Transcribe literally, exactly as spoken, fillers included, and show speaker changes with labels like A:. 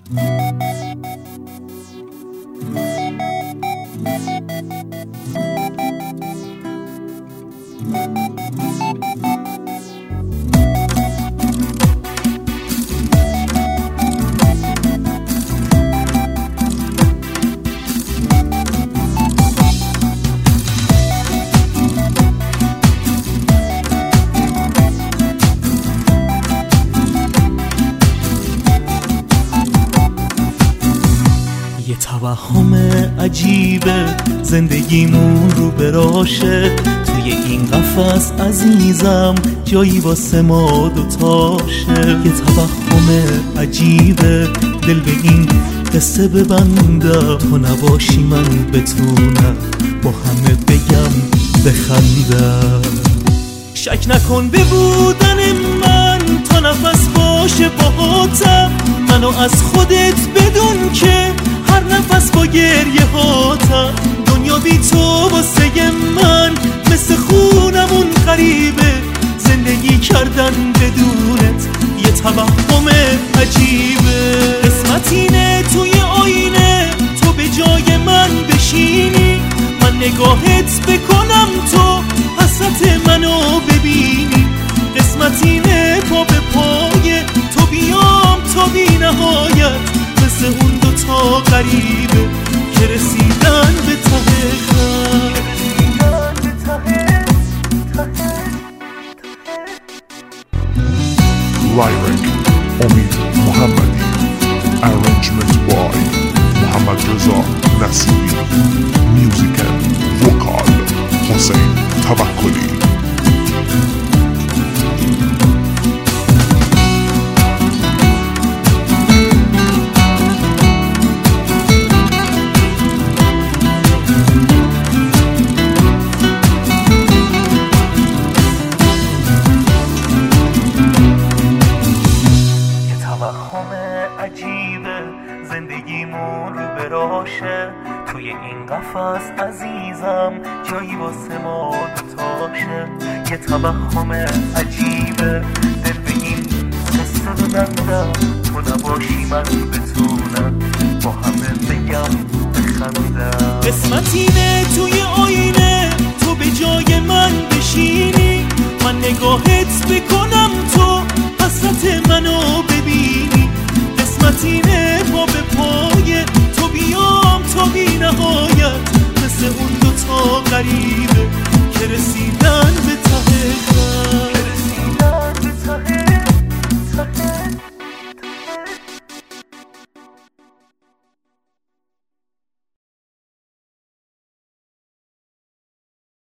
A: یه توهم عجیبه زندگیمون رو براشه، توی این قفس عزیزم جایی واسه ما دوتاشه. یه توهم عجیبه دل به این قصه ببندم، تو نباشی من بتونم با همه بگم بخندم. شک نکن به بودن من تا نفس باشه باهاتم، منو از خودت بدون که هر نفس با گریه هاتم. دنیا بی تو واسه من مثل خونمون غریبه، زندگی کردن بدونت یه توهم عجیبه. قسمت اینه توی آینه تو به جای من بشینی، من نگاهت بکنم تو حسرت منو ببینی. قسمت اینه پا به پای تو بیام تا بی نهایت، مثل اون دوتا غریبه که رسیدن به ته خط.
B: Lyric امید محمدی، Arrangement by محمد رضا نصیری، Music and Vocal حسین توکلی.
A: عجیبه زندگیمون رو براشه، توی این قفس عزیزم جایی واسه ما دوتاشه. یه توهم عجیبه دل به این قصه ببندم، تو نباشی من بتونم با همه بگم بخندم. قسمت اینه توی آینه تو به جای من بشینی، من نگاهت بکنم تو حسرت منو ببینی. قسمت اینه پا به پای تو بیام تا بی نهایت، مثل اون دوتا غریبه که رسیدن به